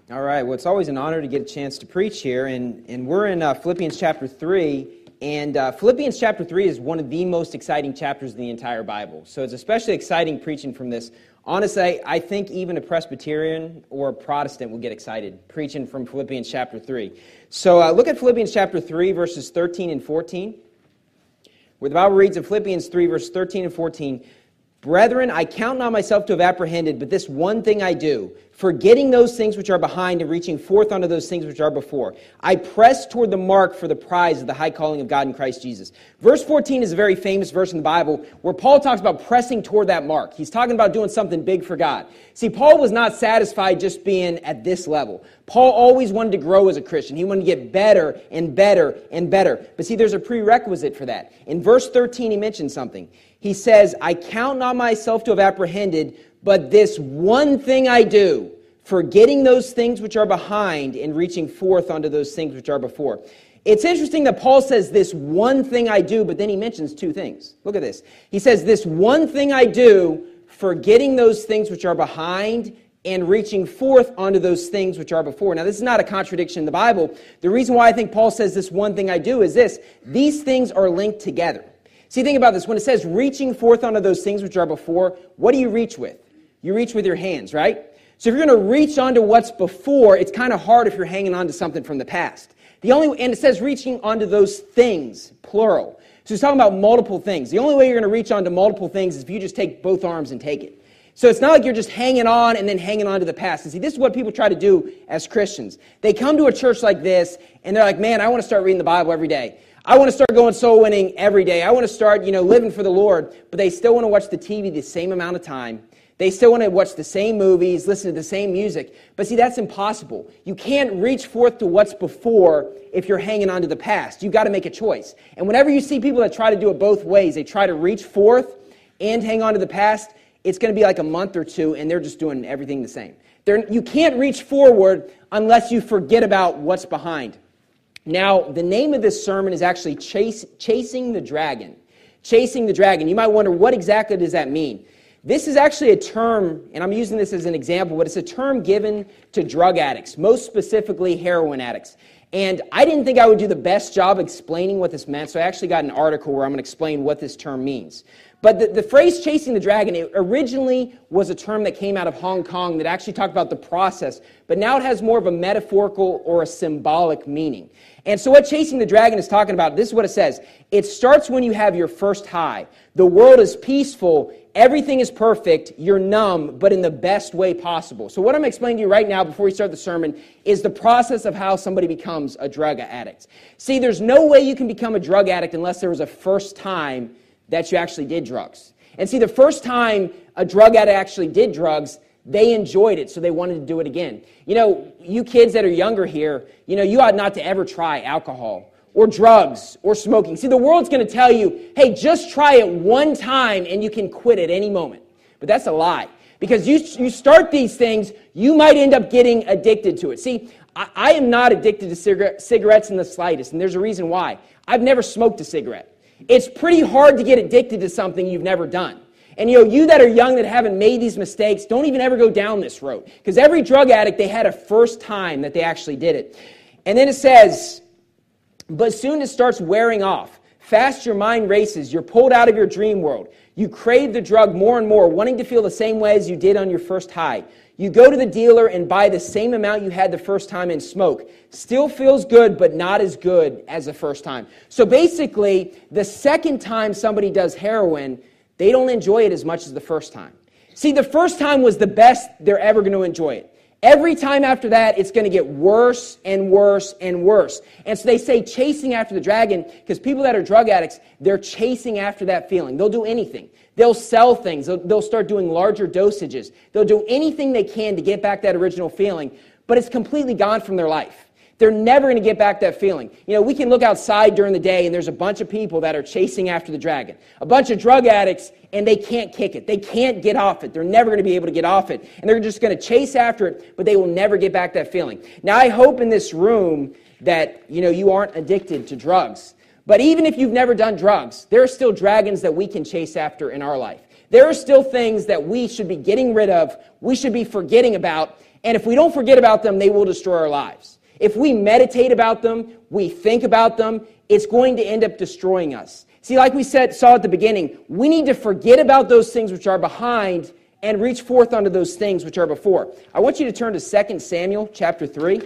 All right, well, it's always an honor to get a chance to preach here, and we're in Philippians chapter 3, and Philippians chapter 3 is one of the most exciting chapters in the entire Bible, so it's especially exciting preaching from this. Honestly, I think even a Presbyterian or a Protestant will get excited preaching from Philippians chapter 3. So look at Philippians chapter 3, verses 13 and 14, where the Bible reads in Philippians 3, verses 13 and 14, "Brethren, I count not myself to have apprehended, but this one thing I do, forgetting those things which are behind and reaching forth unto those things which are before. I press toward the mark for the prize of the high calling of God in Christ Jesus." Verse 14 is a very famous verse in the Bible where Paul talks about pressing toward that mark. He's talking about doing something big for God. See, Paul was not satisfied just being at this level. Paul always wanted to grow as a Christian. He wanted to get better and better and better. But see, there's a prerequisite for that. In verse 13, he mentions something. He says, "I count not myself to have apprehended, but this one thing I do, forgetting those things which are behind and reaching forth unto those things which are before." It's interesting that Paul says this one thing I do, but then he mentions two things. Look at this. He says, this one thing I do, forgetting those things which are behind and reaching forth unto those things which are before. Now, this is not a contradiction in the Bible. The reason why I think Paul says this one thing I do is this. These things are linked together. See, think about this. When it says reaching forth unto those things which are before, what do you reach with? You reach with your hands, right? So if you're going to reach onto what's before, it's kind of hard if you're hanging on to something from the past. And it says reaching onto those things, plural. So it's talking about multiple things. The only way you're going to reach onto multiple things is if you just take both arms and take it. So it's not like you're just hanging on and then hanging on to the past. And see, this is what people try to do as Christians. They come to a church like this, and they're like, man, I want to start reading the Bible every day. I want to start going soul winning every day. I want to start, living for the Lord. But they still want to watch the TV the same amount of time. They still want to watch the same movies, listen to the same music. But see, that's impossible. You can't reach forth to what's before if you're hanging on to the past. You've got to make a choice. And whenever you see people that try to do it both ways, they try to reach forth and hang on to the past, it's going to be like a month or two, and they're just doing everything the same. You can't reach forward unless you forget about what's behind. Now, the name of this sermon is actually Chasing the Dragon. Chasing the Dragon. You might wonder, what exactly does that mean? This is actually a term, and I'm using this as an example, but it's a term given to drug addicts, most specifically heroin addicts. And I didn't think I would do the best job explaining what this meant, so I actually got an article where I'm going to explain what this term means. But the phrase chasing the dragon, it originally was a term that came out of Hong Kong that actually talked about the process, but now it has more of a metaphorical or a symbolic meaning. And so what chasing the dragon is talking about, this is what it says. It starts when you have your first high. The world is peaceful, everything is perfect, you're numb, but in the best way possible. So what I'm explaining to you right now before we start the sermon is the process of how somebody becomes a drug addict. See, there's no way you can become a drug addict unless there was a first time that you actually did drugs. And see, the first time a drug addict actually did drugs, they enjoyed it, so they wanted to do it again. You kids that are younger here, you ought not to ever try alcohol or drugs or smoking. See, the world's going to tell you, hey, just try it one time and you can quit at any moment. But that's a lie. Because you start these things, you might end up getting addicted to it. See, I am not addicted to cigarettes in the slightest, and there's a reason why. I've never smoked a cigarette. It's pretty hard to get addicted to something you've never done. And you that are young that haven't made these mistakes, don't even ever go down this road. Because every drug addict, they had a first time that they actually did it. And then it says, but soon it starts wearing off. Fast your mind races. You're pulled out of your dream world. You crave the drug more and more, wanting to feel the same way as you did on your first high. You go to the dealer and buy the same amount you had the first time and smoke. Still feels good, but not as good as the first time. So basically, the second time somebody does heroin, they don't enjoy it as much as the first time. See, the first time was the best they're ever going to enjoy it. Every time after that, it's going to get worse and worse and worse. And so they say chasing after the dragon, because people that are drug addicts, they're chasing after that feeling. They'll do anything. They'll sell things. They'll start doing larger dosages. They'll do anything they can to get back that original feeling, but it's completely gone from their life. They're never going to get back that feeling. We can look outside during the day and there's a bunch of people that are chasing after the dragon. A bunch of drug addicts, and they can't kick it. They can't get off it. They're never going to be able to get off it. And they're just going to chase after it, but they will never get back that feeling. Now, I hope in this room that, you aren't addicted to drugs. But even if you've never done drugs, there are still dragons that we can chase after in our life. There are still things that we should be getting rid of, we should be forgetting about, And if we don't forget about them, they will destroy our lives. If we meditate about them, we think about them, it's going to end up destroying us. See, like we saw at the beginning, we need to forget about those things which are behind and reach forth unto those things which are before. I want you to turn to 2 Samuel chapter 3.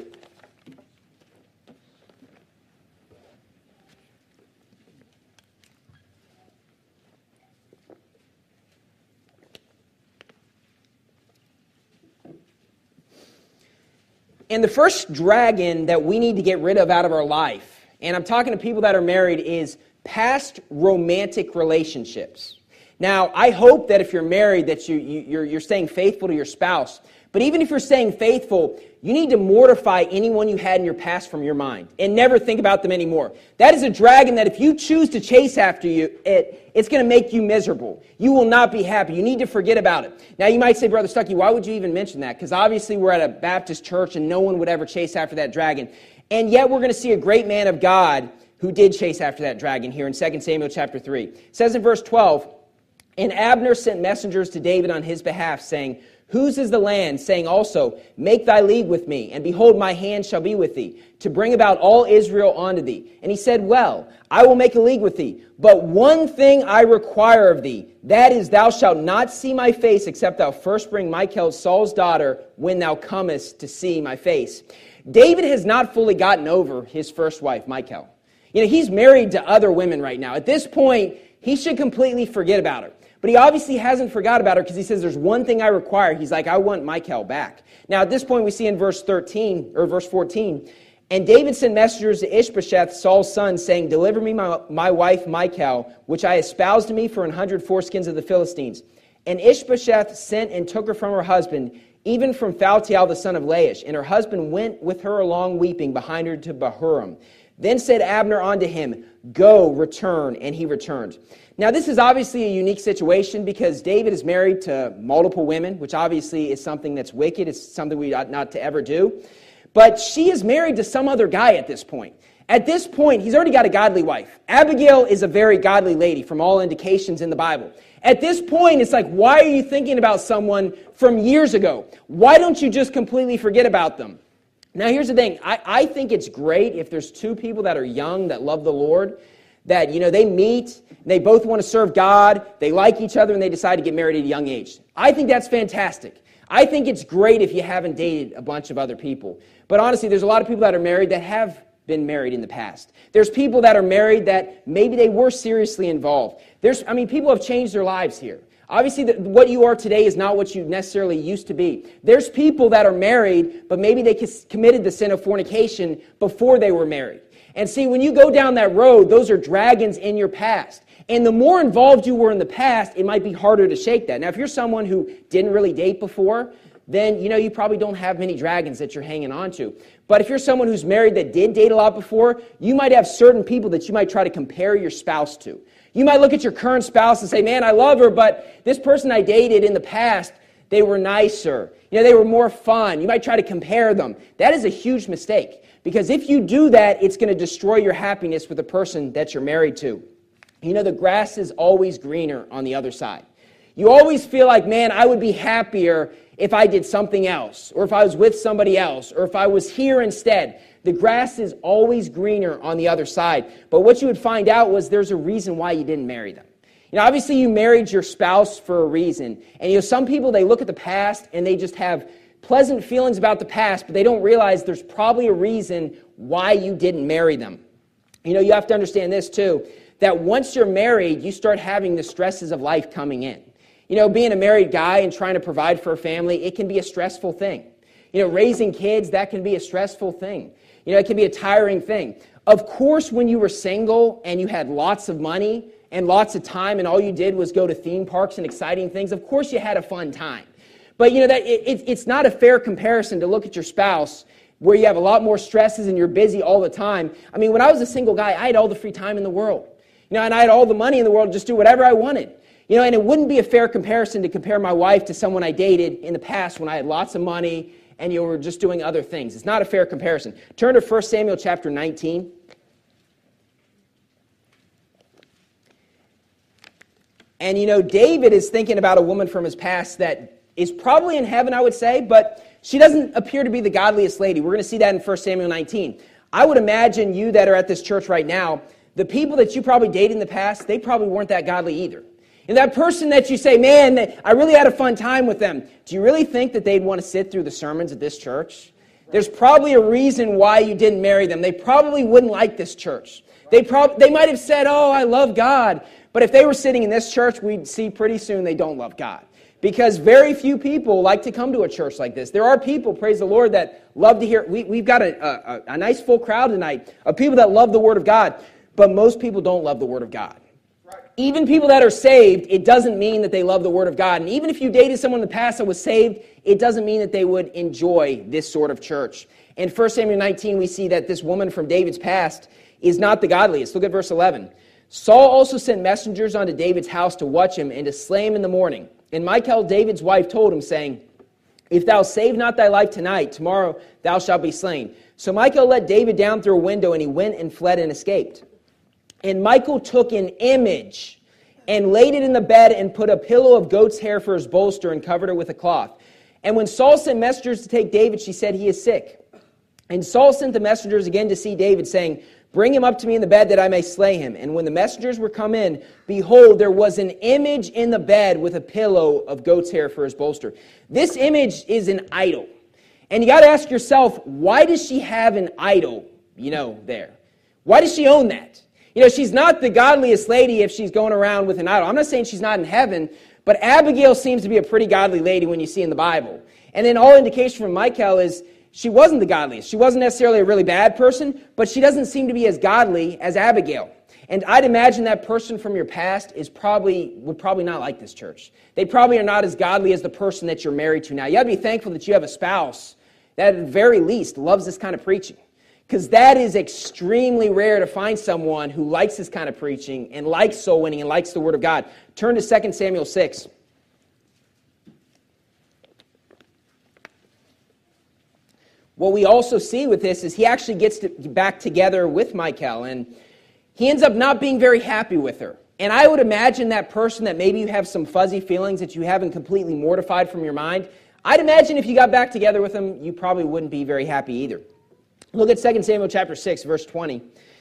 And the first dragon that we need to get rid of out of our life, and I'm talking to people that are married, is past romantic relationships. Now, I hope that if you're married that you're staying faithful to your spouse. But even if you're staying faithful, you need to mortify anyone you had in your past from your mind and never think about them anymore. That is a dragon that if you choose to chase after it's going to make you miserable. You will not be happy. You need to forget about it. Now, you might say, Brother Stuckey, why would you even mention that? Because obviously we're at a Baptist church and no one would ever chase after that dragon. And yet we're going to see a great man of God who did chase after that dragon here in 2 Samuel chapter 3. It says in verse 12, "And Abner sent messengers to David on his behalf, saying, Whose is the land? Saying also, Make thy league with me, and behold, my hand shall be with thee, to bring about all Israel unto thee. And he said, Well, I will make a league with thee, but one thing I require of thee, that is, thou shalt not see my face, except thou first bring Michal, Saul's daughter, when thou comest to see my face." David has not fully gotten over his first wife, Michal. He's married to other women right now. At this point, he should completely forget about her. But he obviously hasn't forgot about her because he says, there's one thing I require. He's like, I want Michal back. Now, at this point, we see in verse 14, "And David sent messengers to Ishbosheth, Saul's son, saying, Deliver me my wife Michal, which I espoused to me for 100 foreskins of the Philistines. And Ishbosheth sent and took her from her husband, even from Phaltiel the son of Laish. And her husband went with her along weeping behind her to Bahurim. Then said Abner unto him, Go, return. And he returned." Now, this is obviously a unique situation because David is married to multiple women, which obviously is something that's wicked. It's something we ought not to ever do. But she is married to some other guy at this point. At this point, he's already got a godly wife. Abigail is a very godly lady from all indications in the Bible. At this point, it's like, why are you thinking about someone from years ago? Why don't you just completely forget about them? Now, here's the thing. I think it's great if there's two people that are young that love the Lord, that, they meet, they both want to serve God, they like each other, and they decide to get married at a young age. I think that's fantastic. I think it's great if you haven't dated a bunch of other people. But honestly, there's a lot of people that are married that have been married in the past. There's people that are married that maybe they were seriously involved. People have changed their lives here. Obviously, what you are today is not what you necessarily used to be. There's people that are married, but maybe they committed the sin of fornication before they were married. And see, when you go down that road, those are dragons in your past. And the more involved you were in the past, it might be harder to shake that. Now, if you're someone who didn't really date before, then, you probably don't have many dragons that you're hanging on to. But if you're someone who's married that did date a lot before, you might have certain people that you might try to compare your spouse to. You might look at your current spouse and say, man, I love her, but this person I dated in the past, they were nicer. They were more fun. You might try to compare them. That is a huge mistake. Because if you do that, it's going to destroy your happiness with the person that you're married to. The grass is always greener on the other side. You always feel like, man, I would be happier if I did something else, or if I was with somebody else, or if I was here instead. The grass is always greener on the other side. But what you would find out was there's a reason why you didn't marry them. Obviously you married your spouse for a reason. And some people, they look at the past and they just have pleasant feelings about the past, but they don't realize there's probably a reason why you didn't marry them. You have to understand this too, that once you're married, you start having the stresses of life coming in. Being a married guy and trying to provide for a family, it can be a stressful thing. Raising kids, that can be a stressful thing. It can be a tiring thing. Of course, when you were single and you had lots of money and lots of time and all you did was go to theme parks and exciting things, of course you had a fun time. But it's not a fair comparison to look at your spouse where you have a lot more stresses and you're busy all the time. When I was a single guy, I had all the free time in the world. And I had all the money in the world to just do whatever I wanted. And it wouldn't be a fair comparison to compare my wife to someone I dated in the past when I had lots of money and you were just doing other things. It's not a fair comparison. Turn to 1 Samuel chapter 19. And David is thinking about a woman from his past that is probably in heaven, I would say, but she doesn't appear to be the godliest lady. We're going to see that in 1 Samuel 19. I would imagine you that are at this church right now, the people that you probably dated in the past, they probably weren't that godly either. And that person that you say, man, I really had a fun time with them, do you really think that they'd want to sit through the sermons at this church? There's probably a reason why you didn't marry them. They probably wouldn't like this church. They might have said, oh, I love God. But if they were sitting in this church, we'd see pretty soon they don't love God. Because very few people like to come to a church like this. There are people, praise the Lord, that love to hear. We've got a nice full crowd tonight of people that love the Word of God. But most people don't love the Word of God. Even people that are saved, it doesn't mean that they love the Word of God. And even if you dated someone in the past that was saved, it doesn't mean that they would enjoy this sort of church. In 1 Samuel 19, we see that this woman from David's past is not the godliest. Look at verse 11. Saul also sent messengers unto David's house to watch him and to slay him in the morning. And Michal, David's wife, told him, saying, if thou save not thy life tonight, tomorrow thou shalt be slain. So Michal let David down through a window, and he went and fled and escaped. And Michal took an image and laid it in the bed and put a pillow of goat's hair for his bolster and covered it with a cloth. And when Saul sent messengers to take David, she said, he is sick. And Saul sent the messengers again to see David, saying, bring him up to me in the bed that I may slay him. And when the messengers were come in, behold, there was an image in the bed with a pillow of goat's hair for his bolster. This image is an idol. And you got to ask yourself, why does she have an idol, there? Why does she own that? She's not the godliest lady if she's going around with an idol. I'm not saying she's not in heaven, but Abigail seems to be a pretty godly lady when you see in the Bible. And then all indication from Michal is she wasn't the godliest. She wasn't necessarily a really bad person, but she doesn't seem to be as godly as Abigail. And I'd imagine that person from your past would probably not like this church. They probably are not as godly as the person that you're married to now. You got to be thankful that you have a spouse that at the very least loves this kind of preaching. Because that is extremely rare to find someone who likes this kind of preaching and likes soul winning and likes the Word of God. Turn to 2 Samuel 6. What we also see with this is he actually gets back together with Michal, and he ends up not being very happy with her. And I would imagine that person that maybe you have some fuzzy feelings that you haven't completely mortified from your mind, I'd imagine if you got back together with him, you probably wouldn't be very happy either. Look at 2 Samuel chapter 6, verse 20.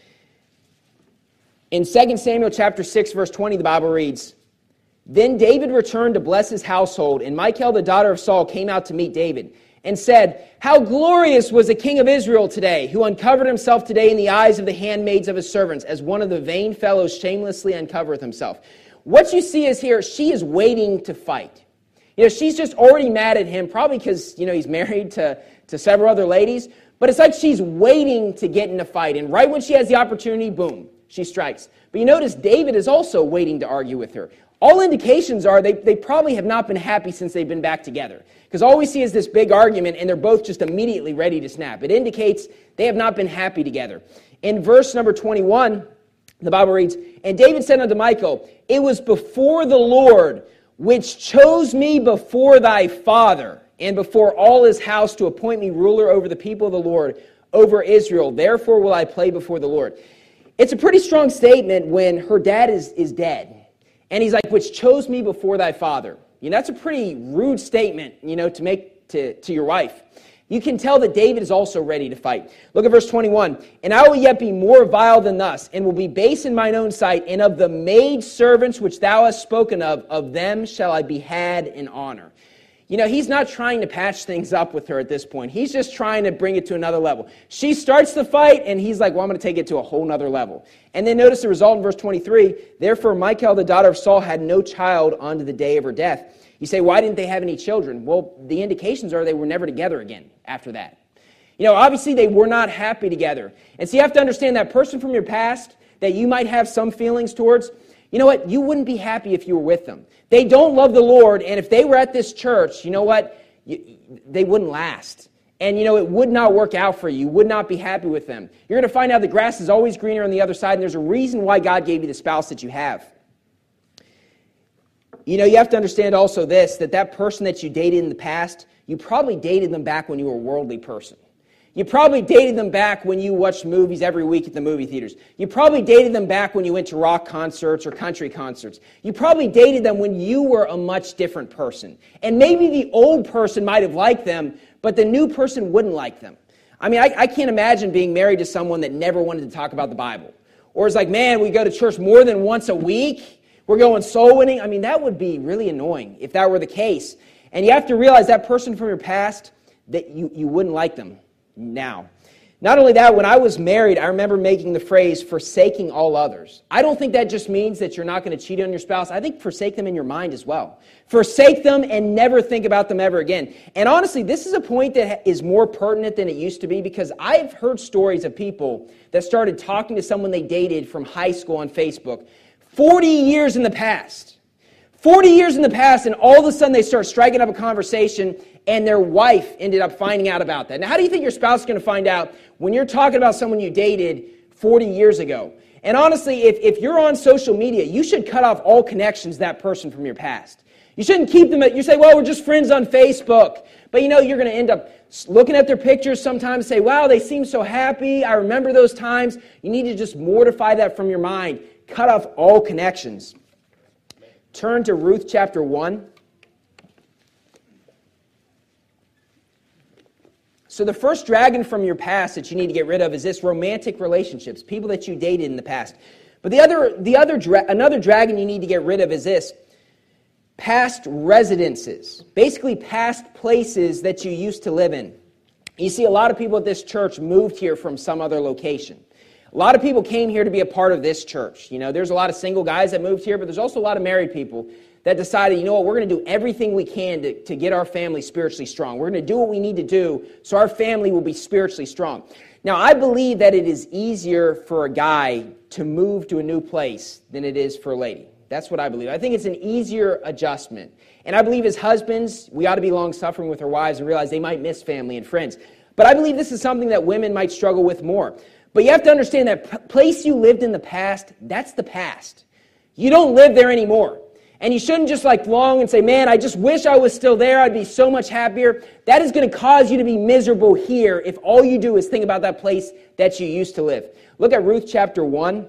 In 2 Samuel chapter 6, verse 20, the Bible reads, then David returned to bless his household, and Michal, the daughter of Saul, came out to meet David, and said, how glorious was the king of Israel today, who uncovered himself today in the eyes of the handmaids of his servants, as one of the vain fellows shamelessly uncovereth himself. What you see is here, she is waiting to fight. She's just already mad at him, probably because, he's married to several other ladies. But it's like she's waiting to get in a fight. And right when she has the opportunity, boom, she strikes. But you notice David is also waiting to argue with her. All indications are they probably have not been happy since they've been back together. Because all we see is this big argument, and they're both just immediately ready to snap. It indicates they have not been happy together. In verse number 21, the Bible reads, and David said unto Michal, it was before the Lord which chose me before thy father, and before all his house to appoint me ruler over the people of the Lord, over Israel. Therefore will I play before the Lord. It's a pretty strong statement when her dad is dead. And he's like, which chose me before thy father. That's a pretty rude statement, to make to your wife. You can tell that David is also ready to fight. Look at verse 21. And I will yet be more vile than thus, and will be base in mine own sight, and of the maid servants which thou hast spoken of them shall I be had in honor. He's not trying to patch things up with her at this point. He's just trying to bring it to another level. She starts the fight, and he's like, well, I'm going to take it to a whole nother level. And then notice the result in verse 23. Therefore, Michal, the daughter of Saul, had no child unto the day of her death. You say, why didn't they have any children? Well, the indications are they were never together again after that. Obviously, they were not happy together. And so you have to understand that person from your past that you might have some feelings towards, you know what? You wouldn't be happy if you were with them. They don't love the Lord, and if they were at this church, you know what? They wouldn't last. And, it would not work out for you. You would not be happy with them. You're going to find out the grass is always greener on the other side, and there's a reason why God gave you the spouse that you have. You have to understand also this, that person that you dated in the past, you probably dated them back when you were a worldly person. You probably dated them back when you watched movies every week at the movie theaters. You probably dated them back when you went to rock concerts or country concerts. You probably dated them when you were a much different person. And maybe the old person might have liked them, but the new person wouldn't like them. I mean, I can't imagine being married to someone that never wanted to talk about the Bible. Or it's like, man, we go to church more than once a week. We're going soul winning. I mean, that would be really annoying if that were the case. And you have to realize that person from your past, that you wouldn't like them now. Not only that, when I was married, I remember making the phrase, forsaking all others. I don't think that just means that you're not going to cheat on your spouse. I think forsake them in your mind as well. Forsake them and never think about them ever again. And honestly, this is a point that is more pertinent than it used to be, because I've heard stories of people that started talking to someone they dated from high school on Facebook 40 years in the past. 40 years in the past, and all of a sudden they start striking up a conversation, and their wife ended up finding out about that. Now, how do you think your spouse is going to find out when you're talking about someone you dated 40 years ago? And honestly, if you're on social media, you should cut off all connections to that person from your past. You shouldn't keep them you say, well, we're just friends on Facebook. But you're going to end up looking at their pictures sometimes and say, wow, they seem so happy. I remember those times. You need to just mortify that from your mind. Cut off all connections. Turn to Ruth chapter 1. So the first dragon from your past that you need to get rid of is this: romantic relationships, people that you dated in the past. But another dragon you need to get rid of is this: past residences, basically past places that you used to live in. You see, a lot of people at this church moved here from some other location. A lot of people came here to be a part of this church. There's a lot of single guys that moved here, but there's also a lot of married people that decided, we're going to do everything we can to get our family spiritually strong. We're going to do what we need to do so our family will be spiritually strong. Now, I believe that it is easier for a guy to move to a new place than it is for a lady. That's what I believe. I think it's an easier adjustment. And I believe as husbands, we ought to be long-suffering with our wives and realize they might miss family and friends. But I believe this is something that women might struggle with more. But you have to understand that place you lived in the past, that's the past. You don't live there anymore. And you shouldn't just long and say, man, I just wish I was still there. I'd be so much happier. That is going to cause you to be miserable here if all you do is think about that place that you used to live. Look at Ruth chapter 1.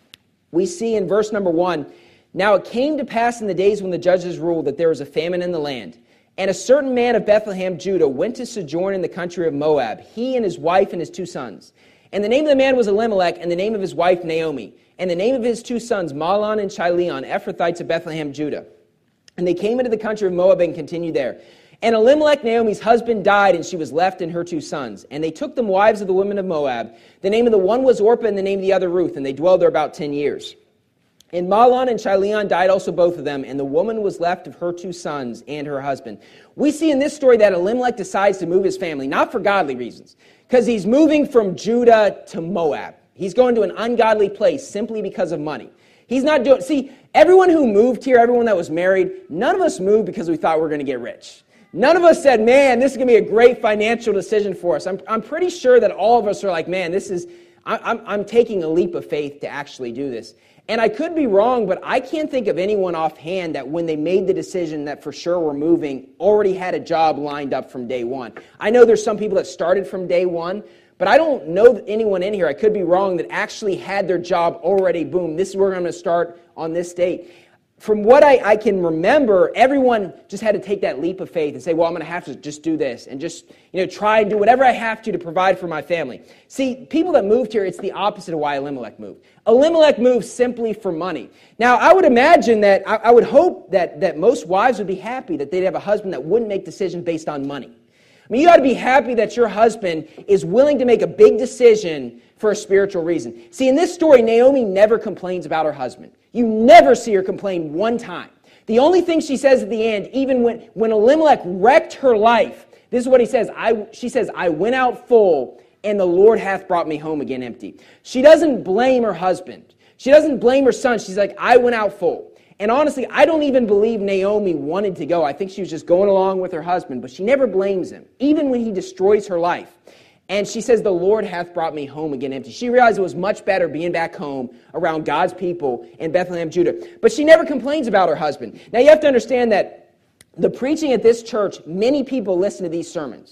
We see in verse number 1, now it came to pass in the days when the judges ruled that there was a famine in the land. And a certain man of Bethlehem, Judah, went to sojourn in the country of Moab, he and his wife and his 2 sons. And the name of the man was Elimelech, and the name of his wife Naomi. And the name of his 2 sons, Mahlon and Chilion, Ephrathites of Bethlehem, Judah. And they came into the country of Moab and continued there. And Elimelech, Naomi's husband, died, and she was left and her 2 sons. And they took them wives of the women of Moab. The name of the one was Orpah, and the name of the other Ruth, and they dwelled there about 10 years. And Mahlon and Chilion died also both of them, and the woman was left of her 2 sons and her husband. We see in this story that Elimelech decides to move his family, not for godly reasons, because he's moving from Judah to Moab. He's going to an ungodly place simply because of money. He's not doing... See, everyone who moved here, everyone that was married, none of us moved because we thought we were going to get rich. None of us said, man, this is going to be a great financial decision for us. I'm pretty sure that all of us are like, man, this is... I'm taking a leap of faith to actually do this. And I could be wrong, but I can't think of anyone offhand that when they made the decision that for sure we're moving, already had a job lined up from day one. I know there's some people that started from day one, but I don't know anyone in here, I could be wrong, that actually had their job already, boom, this is where I'm going to start on this date. From what I can remember, everyone just had to take that leap of faith and say, well, I'm going to have to just do this and just try and do whatever I have to provide for my family. See, people that moved here, it's the opposite of why Elimelech moved. Elimelech moved simply for money. Now, I would imagine that, I would hope that most wives would be happy that they'd have a husband that wouldn't make decisions based on money. I mean, you ought to be happy that your husband is willing to make a big decision for a spiritual reason. See, in this story, Naomi never complains about her husband. You never see her complain one time. The only thing she says at the end, even when Elimelech wrecked her life, this is what he says. She says, I went out full, and the Lord hath brought me home again empty. She doesn't blame her husband. She doesn't blame her son. She's like, I went out full. And honestly, I don't even believe Naomi wanted to go. I think she was just going along with her husband, but she never blames him, even when he destroys her life. And she says, the Lord hath brought me home again empty. She realized it was much better being back home around God's people in Bethlehem, Judah. But she never complains about her husband. Now you have to understand that the preaching at this church, many people listen to these sermons.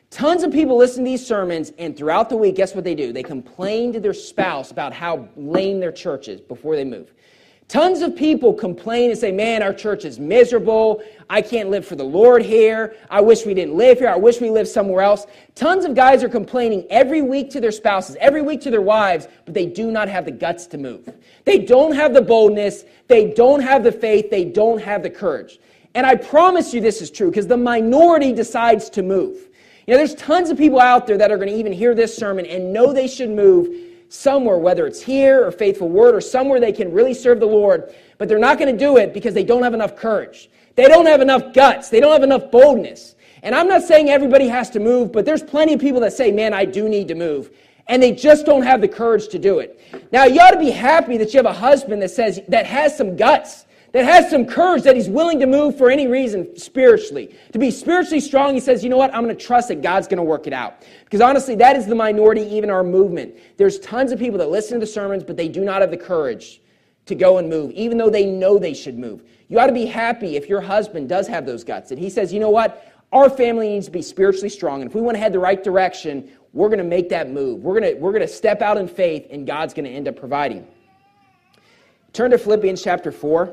Tons of people listen to these sermons, and throughout the week, guess what they do? They complain to their spouse about how lame their church is before they move. Tons of people complain and say, man, our church is miserable. I can't live for the Lord here. I wish we didn't live here. I wish we lived somewhere else. Tons of guys are complaining every week to their spouses, every week to their wives, but they do not have the guts to move. They don't have the boldness. They don't have the faith. They don't have the courage. And I promise you this is true because the minority decides to move. You know, there's tons of people out there that are going to even hear this sermon and know they should move somewhere, whether it's here or Faithful Word or somewhere they can really serve the Lord, but they're not going to do it because they don't have enough courage. They don't have enough guts. They don't have enough boldness. And I'm not saying everybody has to move, but there's plenty of people that say, man, I do need to move. And they just don't have the courage to do it. Now, you ought to be happy that you have a husband that has some guts, that has some courage, that he's willing to move for any reason spiritually. To be spiritually strong, he says, you know what, I'm going to trust that God's going to work it out. Because honestly, that is the minority, even our movement. There's tons of people that listen to the sermons, but they do not have the courage to go and move, even though they know they should move. You ought to be happy if your husband does have those guts. And he says, you know what, our family needs to be spiritually strong. And if we want to head the right direction, we're going to make that move. We're going to step out in faith, and God's going to end up providing. Turn to Philippians chapter 4.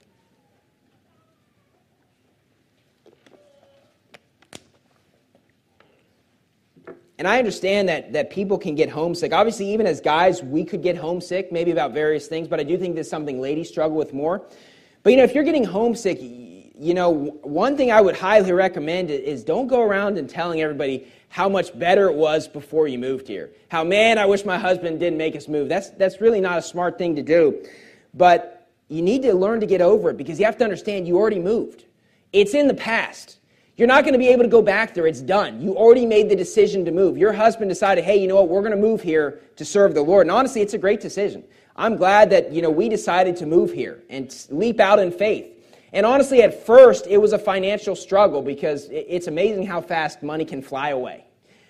And I understand that people can get homesick. Obviously, even as guys, we could get homesick, maybe about various things, but I do think that's something ladies struggle with more. But, if you're getting homesick, one thing I would highly recommend is don't go around and telling everybody how much better it was before you moved here. How, man, I wish my husband didn't make us move. That's really not a smart thing to do. But you need to learn to get over it because you have to understand you already moved. It's in the past. You're not going to be able to go back there. It's done. You already made the decision to move. Your husband decided, hey, you know what? We're going to move here to serve the Lord. And honestly, it's a great decision. I'm glad that, we decided to move here and leap out in faith. And honestly, at first, it was a financial struggle because it's amazing how fast money can fly away.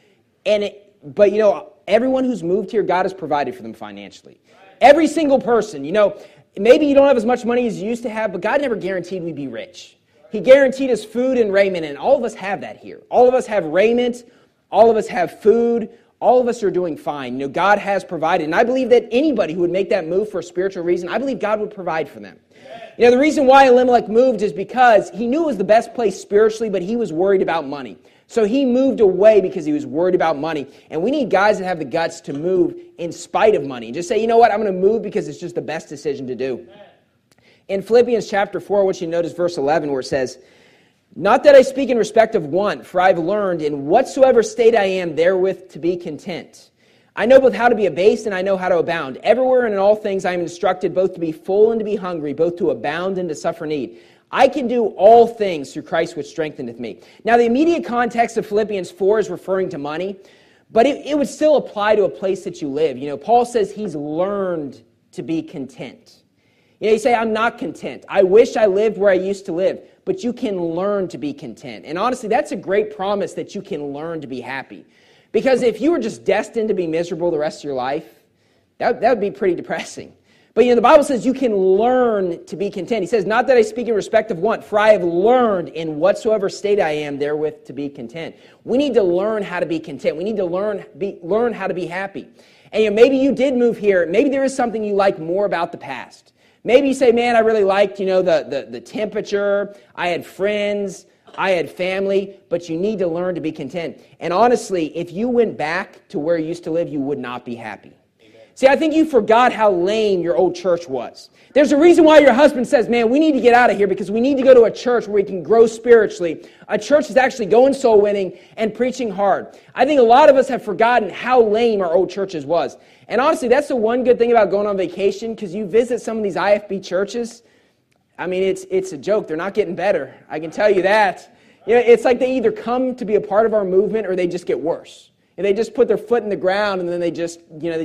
But everyone who's moved here, God has provided for them financially. Every single person, maybe you don't have as much money as you used to have, but God never guaranteed we'd be rich. He guaranteed us food and raiment, and all of us have that here. All of us have raiment. All of us have food. All of us are doing fine. God has provided. And I believe that anybody who would make that move for a spiritual reason, I believe God would provide for them. The reason why Elimelech moved is because he knew it was the best place spiritually, but he was worried about money. So he moved away because he was worried about money. And we need guys that have the guts to move in spite of money. Just say, you know what, I'm going to move because it's just the best decision to do. In Philippians chapter 4, I want you to notice verse 11 where it says, not that I speak in respect of want, for I've learned in whatsoever state I am therewith to be content. I know both how to be abased and I know how to abound. Everywhere and in all things I am instructed both to be full and to be hungry, both to abound and to suffer need. I can do all things through Christ which strengtheneth me. Now the immediate context of Philippians 4 is referring to money, but it would still apply to a place that you live. Paul says he's learned to be content. You say, I'm not content. I wish I lived where I used to live. But you can learn to be content. And honestly, that's a great promise that you can learn to be happy. Because if you were just destined to be miserable the rest of your life, that would be pretty depressing. But the Bible says you can learn to be content. He says, not that I speak in respect of want, for I have learned in whatsoever state I am therewith to be content. We need to learn how to be content. We need to learn how to be happy. And maybe you did move here. Maybe there is something you like more about the past. Maybe you say, man, I really liked, the temperature. I had friends. I had family. But you need to learn to be content. And honestly, if you went back to where you used to live, you would not be happy. See, I think you forgot how lame your old church was. There's a reason why your husband says, man, we need to get out of here because we need to go to a church where we can grow spiritually. A church that's actually going soul winning and preaching hard. I think a lot of us have forgotten how lame our old churches was. And honestly, that's the one good thing about going on vacation because you visit some of these IFB churches. I mean, it's a joke. They're not getting better. I can tell you that. It's like they either come to be a part of our movement or they just get worse. And they just put their foot in the ground and then they just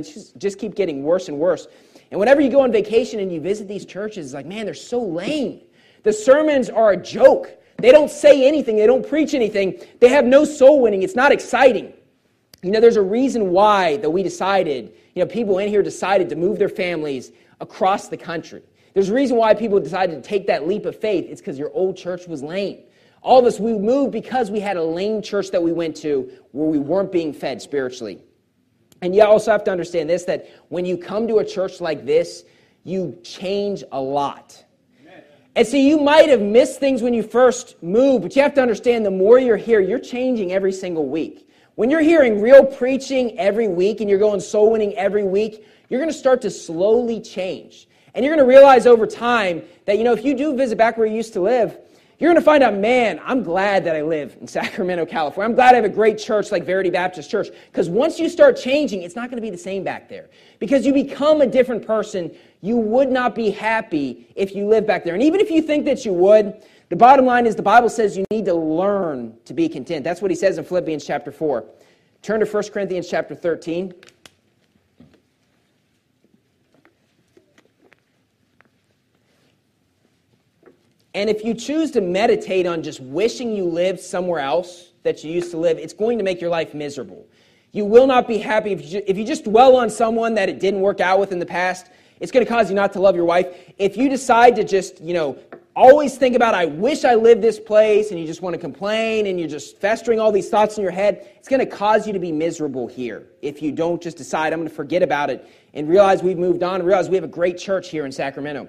keep getting worse and worse. And whenever you go on vacation and you visit these churches, it's like, man, they're so lame. The sermons are a joke. They don't say anything. They don't preach anything. They have no soul winning. It's not exciting. There's a reason why that we decided, people in here decided to move their families across the country. There's a reason why people decided to take that leap of faith. It's because your old church was lame. All of us, we moved because we had a lame church that we went to where we weren't being fed spiritually. And you also have to understand this, that when you come to a church like this, you change a lot. And so you might have missed things when you first moved, but you have to understand the more you're here, you're changing every single week. When you're hearing real preaching every week and you're going soul winning every week, you're going to start to slowly change. And you're going to realize over time that, if you do visit back where you used to live, you're going to find out, man, I'm glad that I live in Sacramento, California. I'm glad I have a great church like Verity Baptist Church. Because once you start changing, it's not going to be the same back there. Because you become a different person. You would not be happy if you lived back there. And even if you think that you would, the bottom line is the Bible says you need to learn to be content. That's what he says in Philippians chapter 4. Turn to 1 Corinthians chapter 13. And if you choose to meditate on just wishing you lived somewhere else that you used to live, it's going to make your life miserable. You will not be happy if you just dwell on someone that it didn't work out with in the past. It's going to cause you not to love your wife. If you decide to just, always think about, I wish I lived this place, and you just want to complain, and you're just festering all these thoughts in your head, it's going to cause you to be miserable here if you don't just decide, I'm going to forget about it and realize we've moved on and realize we have a great church here in Sacramento.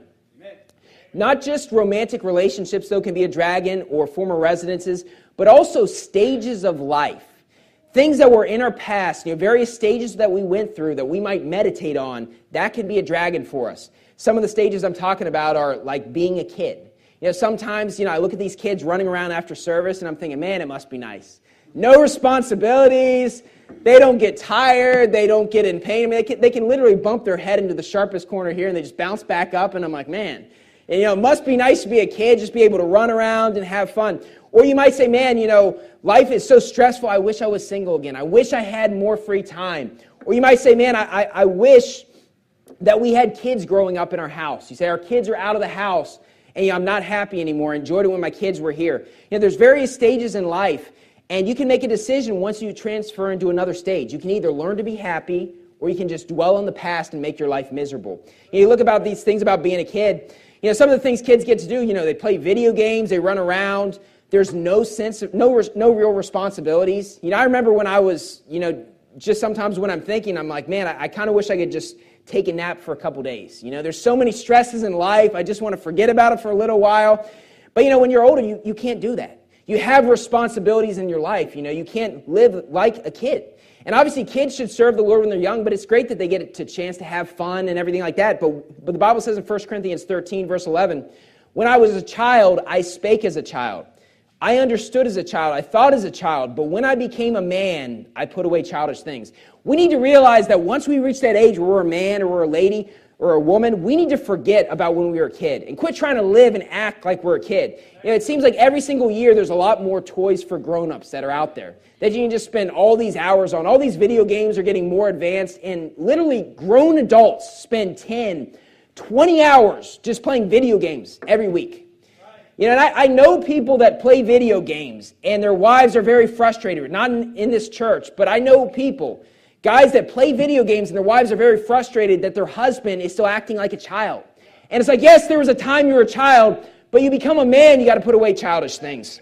Not just romantic relationships, though, can be a dragon or former residences, but also stages of life. Things that were in our past, various stages that we went through that we might meditate on, that can be a dragon for us. Some of the stages I'm talking about are like being a kid. Sometimes, I look at these kids running around after service and I'm thinking, man, it must be nice. No responsibilities. They don't get tired. They don't get in pain. I mean, they can literally bump their head into the sharpest corner here and they just bounce back up. And I'm like, man, it must be nice to be a kid, just be able to run around and have fun. Or you might say, man, life is so stressful. I wish I was single again. I wish I had more free time. Or you might say, man, I wish that we had kids growing up in our house. You say, our kids are out of the house, and I'm not happy anymore. I enjoyed it when my kids were here. There's various stages in life, and you can make a decision once you transfer into another stage. You can either learn to be happy, or you can just dwell on the past and make your life miserable. You look about these things about being a kid. Some of the things kids get to do, they play video games, they run around. There's no sense of, no real responsibilities. I remember when I was, just sometimes when I'm thinking, I'm like, man, I kind of wish I could just take a nap for a couple days. There's so many stresses in life. I just want to forget about it for a little while. But, when you're older, you can't do that. You have responsibilities in your life. You can't live like a kid. And obviously, kids should serve the Lord when they're young, but it's great that they get a chance to have fun and everything like that. But the Bible says in 1 Corinthians 13, verse 11, when I was a child, I spake as a child. I understood as a child. I thought as a child. But when I became a man, I put away childish things. We need to realize that once we reach that age where we're a man or we're a lady or a woman, we need to forget about when we were a kid and quit trying to live and act like we're a kid. It seems like every single year there's a lot more toys for grown-ups that are out there that you can just spend all these hours on. All these video games are getting more advanced, and literally grown adults spend 10, 20 hours just playing video games every week. And I know people that play video games, and their wives are very frustrated. Not in this church, but I know people, guys that play video games, and their wives are very frustrated that their husband is still acting like a child. And it's like, yes, there was a time you were a child, but you become a man, you got to put away childish things.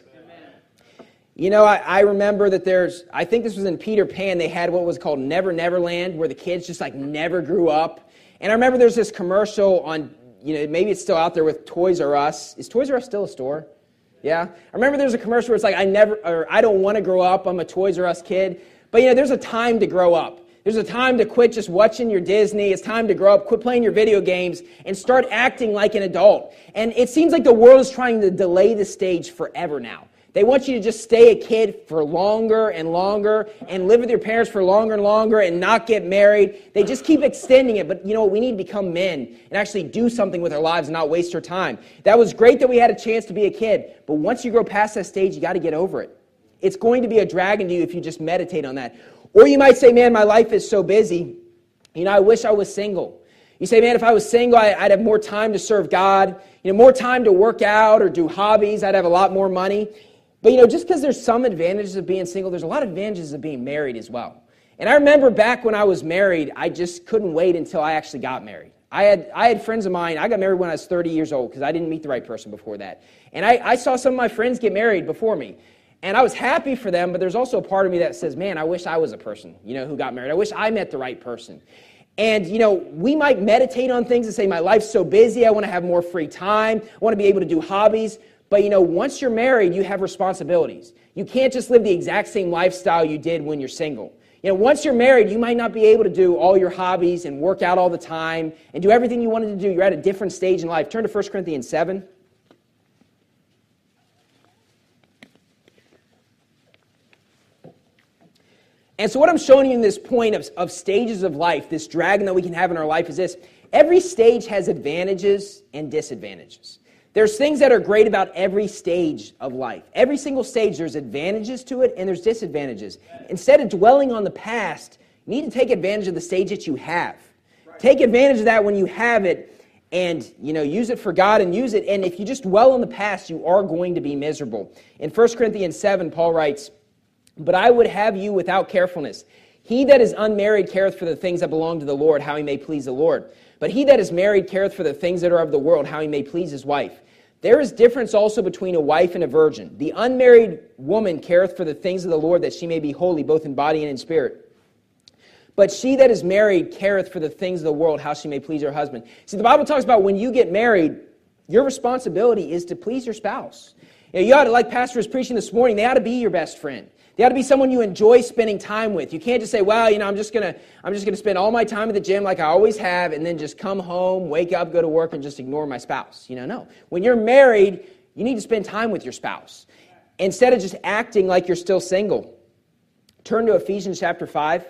I remember that I think this was in Peter Pan, they had what was called Never Never Land, where the kids just never grew up. And I remember there's this commercial on, maybe it's still out there with Toys R Us. Is Toys R Us still a store? Yeah. I remember there's a commercial where it's like, I don't want to grow up, I'm a Toys R Us kid. But there's a time to grow up. There's a time to quit just watching your Disney. It's time to grow up, quit playing your video games, and start acting like an adult. And it seems like the world is trying to delay the stage forever now. They want you to just stay a kid for longer and longer and live with your parents for longer and longer and not get married. They just keep extending it. But we need to become men and actually do something with our lives and not waste our time. That was great that we had a chance to be a kid. But once you grow past that stage, you got to get over it. It's going to be a dragon to you if you just meditate on that. Or you might say, man, my life is so busy. I wish I was single. You say, man, if I was single, I'd have more time to serve God, more time to work out or do hobbies. I'd have a lot more money. But, just because there's some advantages of being single, there's a lot of advantages of being married as well. And I remember back when I was married, I just couldn't wait until I actually got married. I had friends of mine, I got married when I was 30 years old because I didn't meet the right person before that. And I saw some of my friends get married before me. And I was happy for them, but there's also a part of me that says, man, I wish I was a person, who got married. I wish I met the right person. And, we might meditate on things and say, my life's so busy, I want to have more free time, I want to be able to do hobbies. But, once you're married, you have responsibilities. You can't just live the exact same lifestyle you did when you're single. Once you're married, you might not be able to do all your hobbies and work out all the time and do everything you wanted to do. You're at a different stage in life. Turn to 1 Corinthians 7. And so what I'm showing you in this point of stages of life, this dragon that we can have in our life is this. Every stage has advantages and disadvantages. There's things that are great about every stage of life. Every single stage, there's advantages to it and there's disadvantages. Instead of dwelling on the past, you need to take advantage of the stage that you have. Take advantage of that when you have it and, use it for God and use it. And if you just dwell on the past, you are going to be miserable. In 1 Corinthians 7, Paul writes, but I would have you without carefulness. He that is unmarried careth for the things that belong to the Lord, how he may please the Lord. But he that is married careth for the things that are of the world, how he may please his wife. There is difference also between a wife and a virgin. The unmarried woman careth for the things of the Lord, that she may be holy, both in body and in spirit. But she that is married careth for the things of the world, how she may please her husband. See, the Bible talks about when you get married, your responsibility is to please your spouse. You ought to, like Pastor was preaching this morning, they ought to be your best friend. They ought to be someone you enjoy spending time with. You can't just say, well, I'm just gonna spend all my time at the gym like I always have, and then just come home, wake up, go to work, and just ignore my spouse. No. When you're married, you need to spend time with your spouse instead of just acting like you're still single. Turn to Ephesians chapter 5.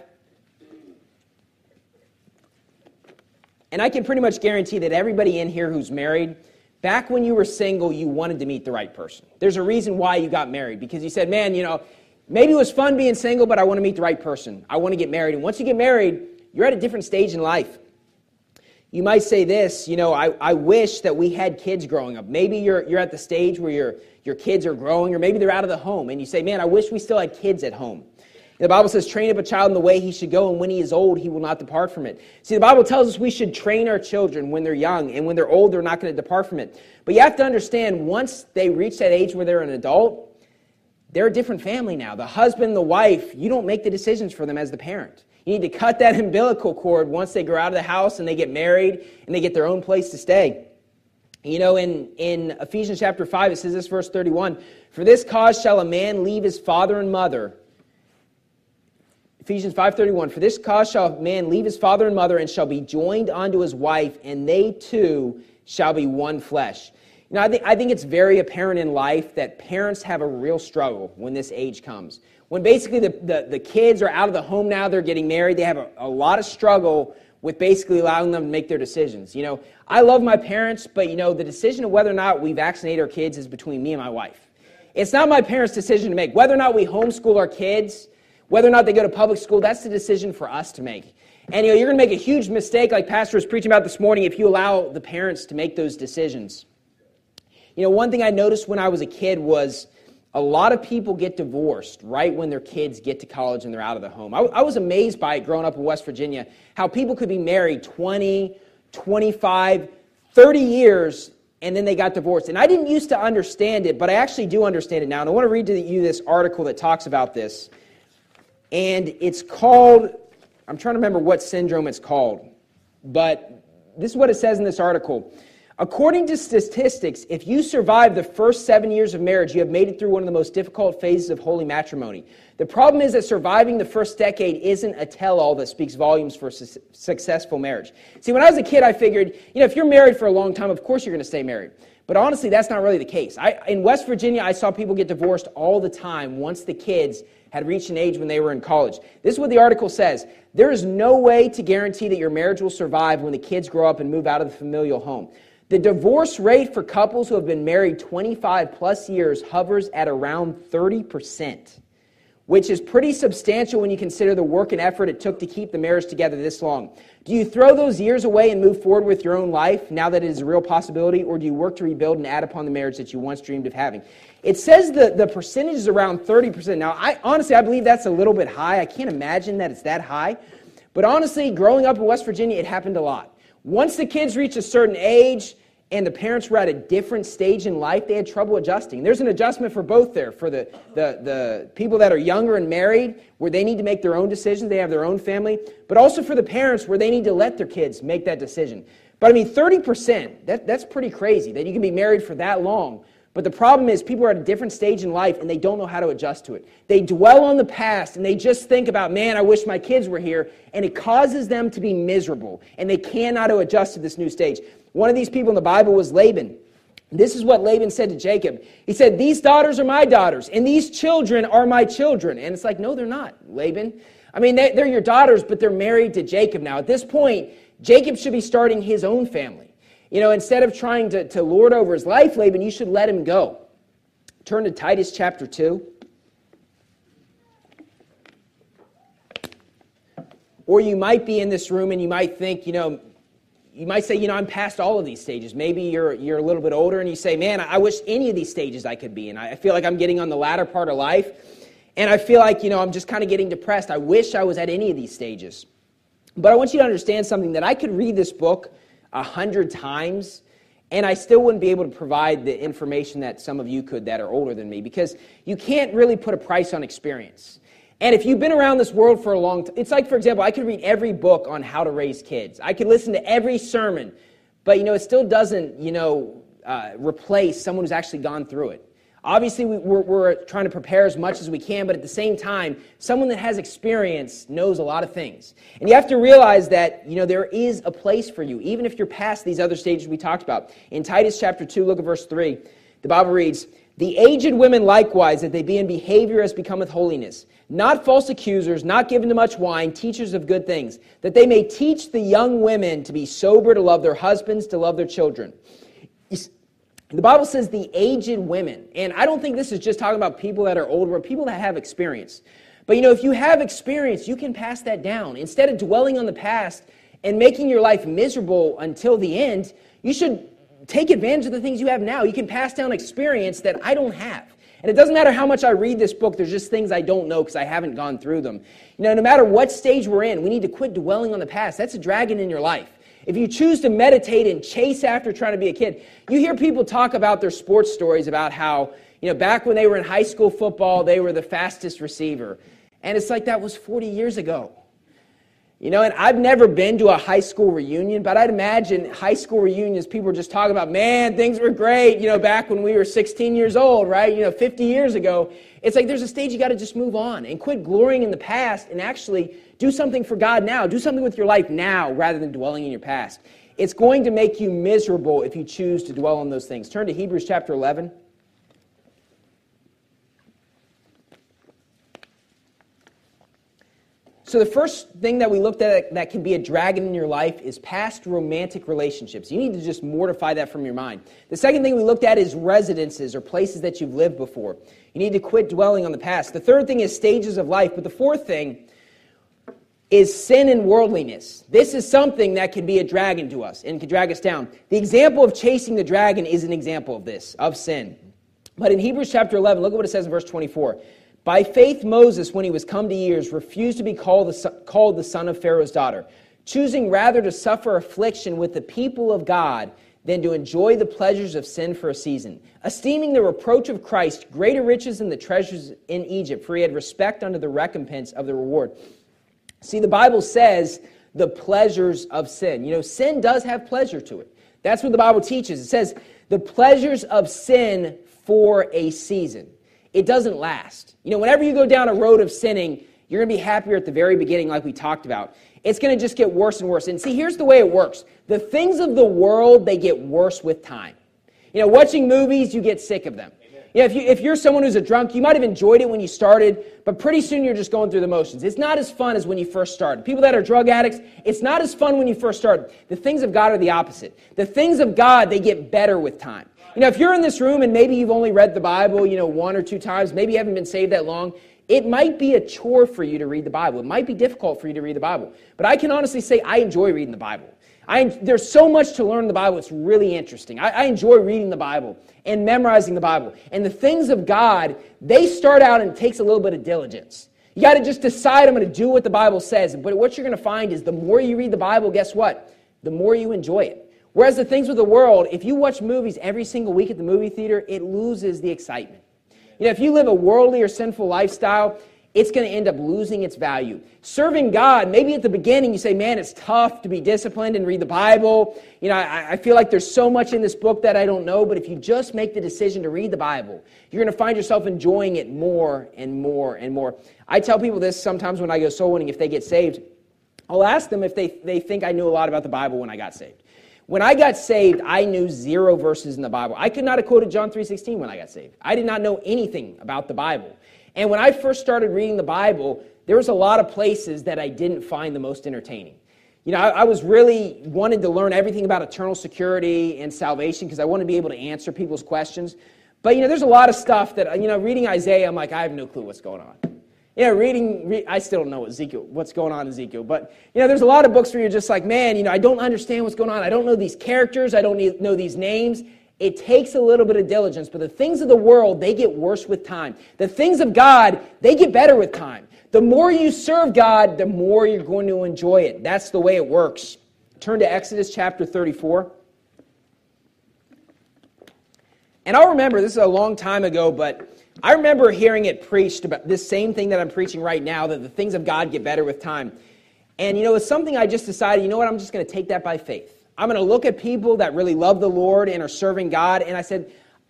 And I can pretty much guarantee that everybody in here who's married, back when you were single, you wanted to meet the right person. There's a reason why you got married, because you said, man, maybe it was fun being single, but I want to meet the right person. I want to get married. And once you get married, you're at a different stage in life. You might say this, I wish that we had kids growing up. Maybe you're at the stage where your kids are growing, or maybe they're out of the home. And you say, man, I wish we still had kids at home. The Bible says, train up a child in the way he should go, and when he is old, he will not depart from it. See, the Bible tells us we should train our children when they're young, and when they're old, they're not going to depart from it. But you have to understand, once they reach that age where they're an adult, they're a different family now. The husband, the wife, you don't make the decisions for them as the parent. You need to cut that umbilical cord once they grow out of the house and they get married and they get their own place to stay. In Ephesians chapter 5, it says this, verse 31, for this cause shall a man leave his father and mother. Ephesians 5:31, for this cause shall a man leave his father and mother and shall be joined unto his wife, and they two shall be one flesh. I think it's very apparent in life that parents have a real struggle when this age comes. When basically the kids are out of the home now, they're getting married, they have a lot of struggle with basically allowing them to make their decisions. I love my parents, but the decision of whether or not we vaccinate our kids is between me and my wife. It's not my parents' decision to make. Whether or not we homeschool our kids, whether or not they go to public school, that's the decision for us to make. And you're going to make a huge mistake, like Pastor was preaching about this morning, if you allow the parents to make those decisions. One thing I noticed when I was a kid was a lot of people get divorced right when their kids get to college and they're out of the home. I was amazed by it growing up in West Virginia, how people could be married 20, 25, 30 years, and then they got divorced. And I didn't used to understand it, but I actually do understand it now. And I want to read to you this article that talks about this. And it's called, I'm trying to remember what syndrome it's called, but this is what it says in this article. According to statistics, if you survive the first 7 years of marriage, you have made it through one of the most difficult phases of holy matrimony. The problem is that surviving the first decade isn't a tell-all that speaks volumes for successful marriage. See, when I was a kid, I figured, if you're married for a long time, of course you're going to stay married. But honestly, that's not really the case. In West Virginia, I saw people get divorced all the time once the kids had reached an age when they were in college. This is what the article says. There is no way to guarantee that your marriage will survive when the kids grow up and move out of the familial home. The divorce rate for couples who have been married 25 plus years hovers at around 30%, which is pretty substantial when you consider the work and effort it took to keep the marriage together this long. Do you throw those years away and move forward with your own life now that it is a real possibility, or do you work to rebuild and add upon the marriage that you once dreamed of having? It says the percentage is around 30%. Now, I believe that's a little bit high. I can't imagine that it's that high. But honestly, growing up in West Virginia, it happened a lot. Once the kids reached a certain age and the parents were at a different stage in life, they had trouble adjusting. There's an adjustment for both there. For the people that are younger and married, where they need to make their own decisions, they have their own family, but also for the parents where they need to let their kids make that decision. But I mean, 30%, that's pretty crazy that you can be married for that long. But the problem is people are at a different stage in life and they don't know how to adjust to it. They dwell on the past and they just think about, man, I wish my kids were here. And it causes them to be miserable. And they cannot adjust to this new stage. One of these people in the Bible was Laban. This is what Laban said to Jacob. He said, these daughters are my daughters and these children are my children. And it's like, no, they're not, Laban. I mean, they're your daughters, but they're married to Jacob now. At this point, Jacob should be starting his own family. You know, instead of trying to lord over his life, Laban, you should let him go. Turn to Titus chapter 2. Or you might be in this room and you might think, you might say, I'm past all of these stages. Maybe you're a little bit older and you say, man, I wish any of these stages I could be in. I feel like I'm getting on the latter part of life. And I feel like, I'm just kind of getting depressed. I wish I was at any of these stages. But I want you to understand something, that I could read this book 100 times, and I still wouldn't be able to provide the information that some of you could that are older than me, because you can't really put a price on experience. And if you've been around this world for a long time, it's like, for example, I could read every book on how to raise kids. I could listen to every sermon, but, it still doesn't, replace someone who's actually gone through it. Obviously, we're trying to prepare as much as we can, but at the same time, someone that has experience knows a lot of things. And you have to realize that, there is a place for you, even if you're past these other stages we talked about. In Titus chapter 2, look at verse 3. The Bible reads, the aged women likewise, that they be in behavior as becometh holiness, not false accusers, not given to much wine, teachers of good things, that they may teach the young women to be sober, to love their husbands, to love their children. The Bible says the aged women, and I don't think this is just talking about people that are older, but people that have experience. But if you have experience, you can pass that down. Instead of dwelling on the past and making your life miserable until the end, you should take advantage of the things you have now. You can pass down experience that I don't have. And it doesn't matter how much I read this book, there's just things I don't know because I haven't gone through them. No matter what stage we're in, we need to quit dwelling on the past. That's a dragon in your life. If you choose to meditate and chase after trying to be a kid, you hear people talk about their sports stories about how, back when they were in high school football, they were the fastest receiver. And it's like that was 40 years ago. And I've never been to a high school reunion, but I'd imagine high school reunions, people were just talking about, man, things were great, back when we were 16 years old, right? 50 years ago. It's like there's a stage you got to just move on and quit glorying in the past and actually do something for God now. Do something with your life now rather than dwelling in your past. It's going to make you miserable if you choose to dwell on those things. Turn to Hebrews chapter 11. So the first thing that we looked at that can be a dragon in your life is past romantic relationships. You need to just mortify that from your mind. The second thing we looked at is residences or places that you've lived before. You need to quit dwelling on the past. The third thing is stages of life. But the fourth thing is sin and worldliness. This is something that can be a dragon to us and can drag us down. The example of chasing the dragon is an example of this, of sin. But in Hebrews chapter 11, look at what it says in verse 24. By faith Moses, when he was come to years, refused to be called the son of Pharaoh's daughter, choosing rather to suffer affliction with the people of God than to enjoy the pleasures of sin for a season, esteeming the reproach of Christ greater riches than the treasures in Egypt, for he had respect unto the recompense of the reward. See, the Bible says the pleasures of sin. Sin does have pleasure to it. That's what the Bible teaches. It says the pleasures of sin for a season. It doesn't last. Whenever you go down a road of sinning, you're going to be happier at the very beginning like we talked about. It's going to just get worse and worse. And see, here's the way it works. The things of the world, they get worse with time. Watching movies, you get sick of them. If you're someone who's a drunk, you might have enjoyed it when you started, but pretty soon you're just going through the motions. It's not as fun as when you first started. People that are drug addicts, it's not as fun when you first started. The things of God are the opposite. The things of God, they get better with time. If you're in this room and maybe you've only read the Bible, one or two times, maybe you haven't been saved that long, it might be a chore for you to read the Bible. It might be difficult for you to read the Bible. But I can honestly say I enjoy reading the Bible. There's so much to learn in the Bible. It's really interesting. I enjoy reading the Bible and memorizing the Bible. And the things of God, they start out and it takes a little bit of diligence. You got to just decide I'm going to do what the Bible says. But what you're going to find is the more you read the Bible, guess what? the more you enjoy it. Whereas the things with the world, if you watch movies every single week at the movie theater, it loses the excitement. If you live a worldly or sinful lifestyle, it's going to end up losing its value. Serving God, maybe at the beginning you say, man, it's tough to be disciplined and read the Bible. I feel like there's so much in this book that I don't know, but if you just make the decision to read the Bible, you're going to find yourself enjoying it more and more and more. I tell people this sometimes when I go soul winning, if they get saved, I'll ask them if they think I knew a lot about the Bible when I got saved. When I got saved, I knew 0 verses in the Bible. I could not have quoted John 3:16 when I got saved. I did not know anything about the Bible. And when I first started reading the Bible, there was a lot of places that I didn't find the most entertaining. I was really wanted to learn everything about eternal security and salvation because I wanted to be able to answer people's questions. But, there's a lot of stuff that, reading Isaiah, I'm like, I have no clue what's going on. I still don't know what's going on in Ezekiel. But, there's a lot of books where you're just like, man, I don't understand what's going on. I don't know these characters. I don't know these names. It takes a little bit of diligence, but the things of the world, they get worse with time. The things of God, they get better with time. The more you serve God, the more you're going to enjoy it. That's the way it works. Turn to Exodus chapter 34. And I'll remember, this is a long time ago, but I remember hearing it preached about this same thing that I'm preaching right now, that the things of God get better with time. And, it's something I just decided, I'm just going to take that by faith. I'm going to look at people that really love the Lord and are serving God. And I said,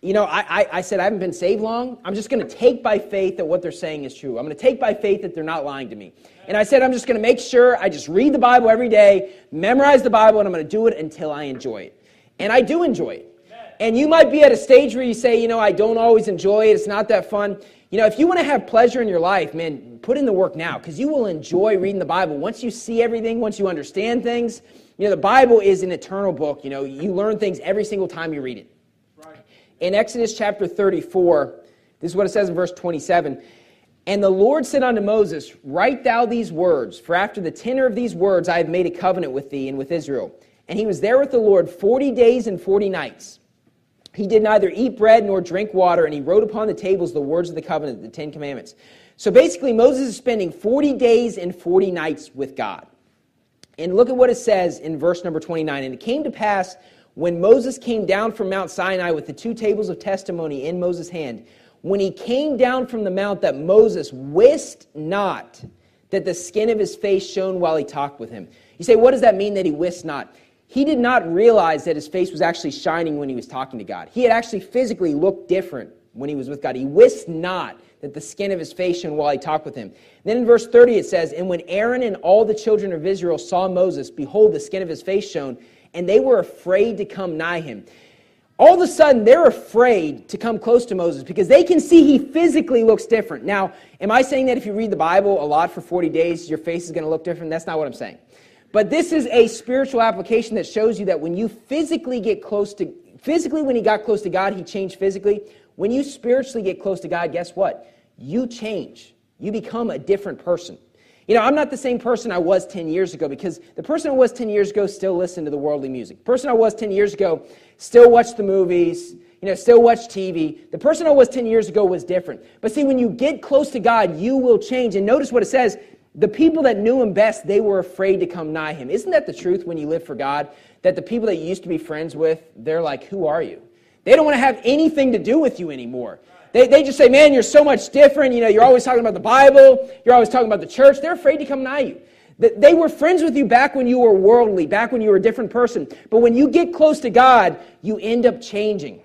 I said, I haven't been saved long. I'm just going to take by faith that what they're saying is true. I'm going to take by faith that they're not lying to me. And I said, I'm just going to make sure I just read the Bible every day, memorize the Bible, and I'm going to do it until I enjoy it. And I do enjoy it. And you might be at a stage where you say, I don't always enjoy it. It's not that fun. If you want to have pleasure in your life, man, put in the work now because you will enjoy reading the Bible. Once you see everything, once you understand things, the Bible is an eternal book. You learn things every single time you read it. Right. In Exodus chapter 34, this is what it says in verse 27. And the Lord said unto Moses, Write thou these words, for after the tenor of these words I have made a covenant with thee and with Israel. And he was there with the Lord 40 days and 40 nights. He did neither eat bread nor drink water, and he wrote upon the tables the words of the covenant, the 10 Commandments. So basically, Moses is spending 40 days and 40 nights with God. And look at what it says in verse number 29. And it came to pass, when Moses came down from Mount Sinai with the 2 tables of testimony in Moses' hand, when he came down from the mount, that Moses wist not that the skin of his face shone while he talked with him. You say, what does that mean that he wist not? He did not realize that his face was actually shining when he was talking to God. He had actually physically looked different when he was with God. He wist not that the skin of his face shone while he talked with him. Then in verse 30 it says, And when Aaron and all the children of Israel saw Moses, behold, the skin of his face shone, and they were afraid to come nigh him. All of a sudden, they're afraid to come close to Moses because they can see he physically looks different. Now, am I saying that if you read the Bible a lot for 40 days, your face is going to look different? That's not what I'm saying. But this is a spiritual application that shows you that when you physically get close to, when he got close to God, he changed physically. When you spiritually get close to God, guess what? You change. You become a different person. I'm not the same person I was 10 years ago because the person I was 10 years ago still listened to the worldly music. The person I was 10 years ago still watched the movies, still watched TV. The person I was 10 years ago was different. But see, when you get close to God, you will change. And notice what it says. The people that knew him best, they were afraid to come nigh him. Isn't that the truth when you live for God? That the people that you used to be friends with, they're like, who are you? They don't want to have anything to do with you anymore. They just say, man, you're so much different. You're always talking about the Bible. You're always talking about the church. They're afraid to come nigh you. They were friends with you back when you were worldly, back when you were a different person. But when you get close to God, you end up changing.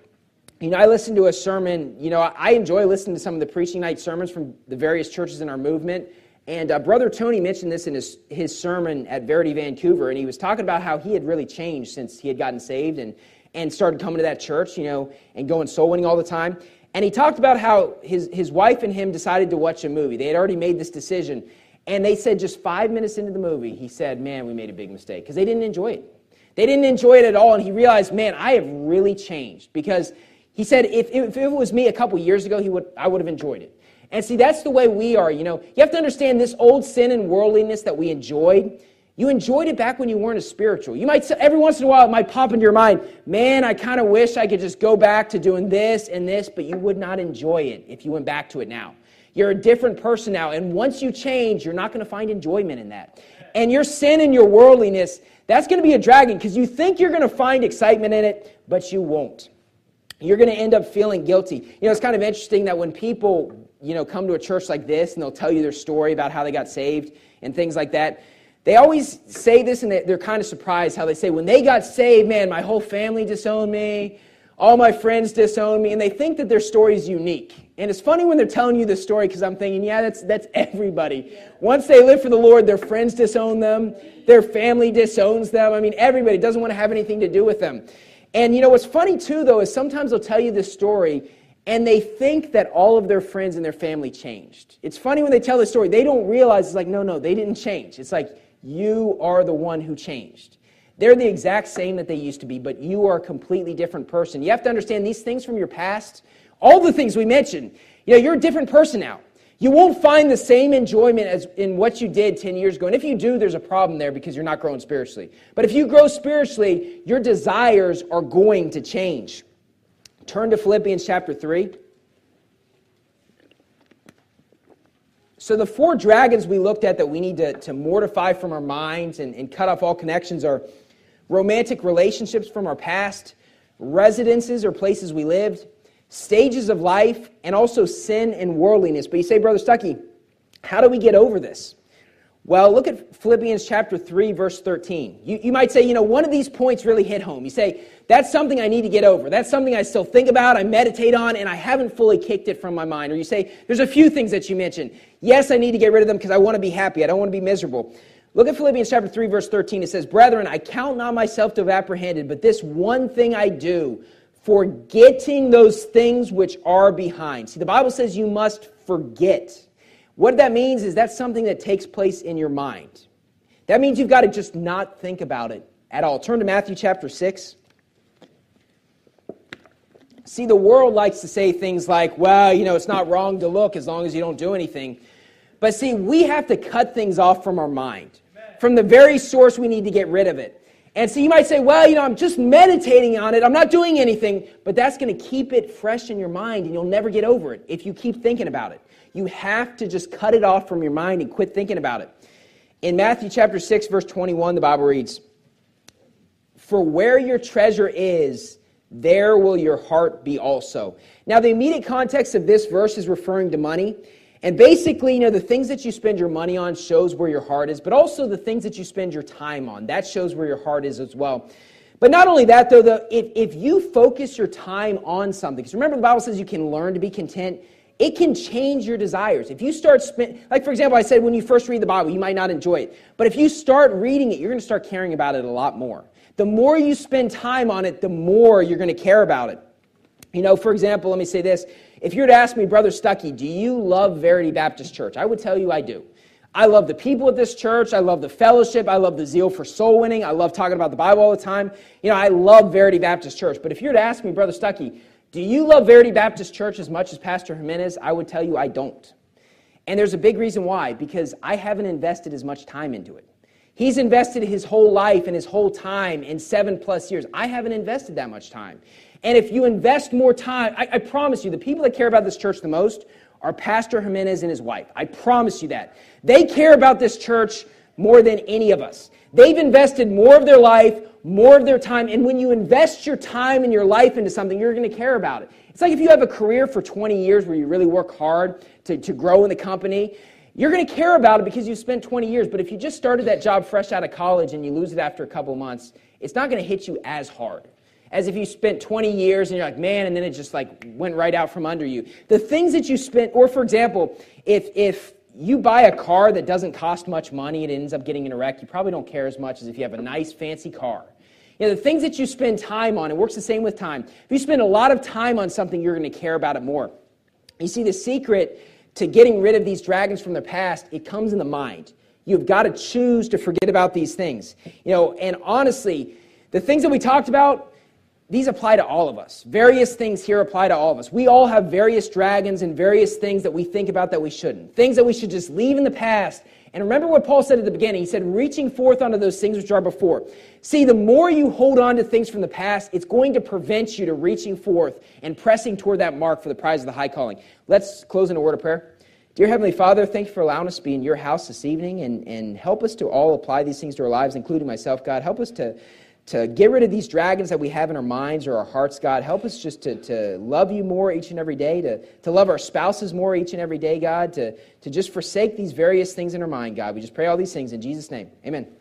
I listened to a sermon. I enjoy listening to some of the preaching night sermons from the various churches in our movement. And Brother Tony mentioned this in his sermon at Verity Vancouver. And he was talking about how he had really changed since he had gotten saved and started coming to that church, and going soul winning all the time. And he talked about how his wife and him decided to watch a movie. They had already made this decision. And they said just 5 minutes into the movie, he said, man, we made a big mistake. Because they didn't enjoy it. They didn't enjoy it at all. And he realized, man, I have really changed. Because he said, if it was me a couple years ago, I would have enjoyed it. And see, that's the way we are. You have to understand this old sin and worldliness that we enjoyed. You enjoyed it back when you weren't as spiritual. You might, every once in a while, it might pop into your mind, man, I kind of wish I could just go back to doing this and this, but you would not enjoy it if you went back to it now. You're a different person now. And once you change, you're not going to find enjoyment in that. And your sin and your worldliness, that's going to be a dragon because you think you're going to find excitement in it, but you won't. You're going to end up feeling guilty. It's kind of interesting that when people, come to a church like this and they'll tell you their story about how they got saved and things like that, they always say this and they're kind of surprised how they say, when they got saved, man, my whole family disowned me. All my friends disowned me, and they think that their story is unique. And it's funny when they're telling you this story because I'm thinking, yeah, that's everybody. Once they live for the Lord, their friends disown them. Their family disowns them. I mean, everybody doesn't want to have anything to do with them. And what's funny too, though, is sometimes they'll tell you this story, and they think that all of their friends and their family changed. It's funny when they tell this story. They don't realize it's like, no, they didn't change. It's like, you are the one who changed. They're the exact same that they used to be, but you are a completely different person. You have to understand these things from your past, all the things we mentioned, you're a different person now. You won't find the same enjoyment as in what you did 10 years ago. And if you do, there's a problem there because you're not growing spiritually. But if you grow spiritually, your desires are going to change. Turn to Philippians chapter 3. So the 4 dragons we looked at that we need to mortify from our minds and cut off all connections are romantic relationships from our past, residences or places we lived, stages of life, and also sin and worldliness. But you say, Brother Stuckey, how do we get over this? Well, look at Philippians chapter 3, verse 13. You might say, one of these points really hit home. You say, that's something I need to get over. That's something I still think about, I meditate on, and I haven't fully kicked it from my mind. Or you say, there's a few things that you mentioned. Yes, I need to get rid of them because I want to be happy. I don't want to be miserable. Look at Philippians chapter 3, verse 13. It says, Brethren, I count not myself to have apprehended, but this one thing I do, forgetting those things which are behind. See, the Bible says you must forget. What that means is that's something that takes place in your mind. That means you've got to just not think about it at all. Turn to Matthew chapter 6. See, the world likes to say things like, well, it's not wrong to look as long as you don't do anything. But see, we have to cut things off from our mind. From the very source, we need to get rid of it. And so you might say, well, I'm just meditating on it. I'm not doing anything. But that's going to keep it fresh in your mind, and you'll never get over it if you keep thinking about it. You have to just cut it off from your mind and quit thinking about it. In Matthew chapter 6, verse 21, the Bible reads, For where your treasure is, there will your heart be also. Now, the immediate context of this verse is referring to money. And basically, the things that you spend your money on shows where your heart is, but also the things that you spend your time on, that shows where your heart is as well. But not only that, though, if you focus your time on something, because remember the Bible says you can learn to be content, it can change your desires. If you start like for example, I said when you first read the Bible, you might not enjoy it. But if you start reading it, you're going to start caring about it a lot more. The more you spend time on it, the more you're going to care about it. For example, let me say this. If you were to ask me, Brother Stuckey, do you love Verity Baptist Church? I would tell you I do. I love the people at this church. I love the fellowship. I love the zeal for soul winning. I love talking about the Bible all the time. I love Verity Baptist Church. But if you were to ask me, Brother Stuckey, do you love Verity Baptist Church as much as Pastor Jimenez? I would tell you I don't. And there's a big reason why, because I haven't invested as much time into it. He's invested his whole life and his whole time in 7+ years. I haven't invested that much time. And if you invest more time, I promise you, the people that care about this church the most are Pastor Jimenez and his wife. I promise you that. They care about this church more than any of us. They've invested more of their life, more of their time, and when you invest your time and your life into something, you're going to care about it. It's like if you have a career for 20 years where you really work hard to grow in the company, you're going to care about it because you spent 20 years. But if you just started that job fresh out of college and you lose it after a couple of months, it's not going to hit you as hard as if you spent 20 years and you're like, man, and then it just went right out from under you. The things that you spent, or for example, if you buy a car that doesn't cost much money and it ends up getting in a wreck, you probably don't care as much as if you have a nice fancy car. The things that you spend time on, it works the same with time. If you spend a lot of time on something, you're going to care about it more. You see, the secret to getting rid of these dragons from the past, it comes in the mind. You've got to choose to forget about these things. And honestly, the things that we talked about, these apply to all of us. Various things here apply to all of us. We all have various dragons and various things that we think about that we shouldn't. Things that we should just leave in the past. And remember what Paul said at the beginning. He said, reaching forth unto those things which are before. See, the more you hold on to things from the past, it's going to prevent you to reaching forth and pressing toward that mark for the prize of the high calling. Let's close in a word of prayer. Dear Heavenly Father, thank you for allowing us to be in your house this evening, and help us to all apply these things to our lives, including myself, God. Help us to get rid of these dragons that we have in our minds or our hearts, God. Help us just to love you more each and every day, to love our spouses more each and every day, God, to just forsake these various things in our mind, God. We just pray all these things in Jesus' name. Amen.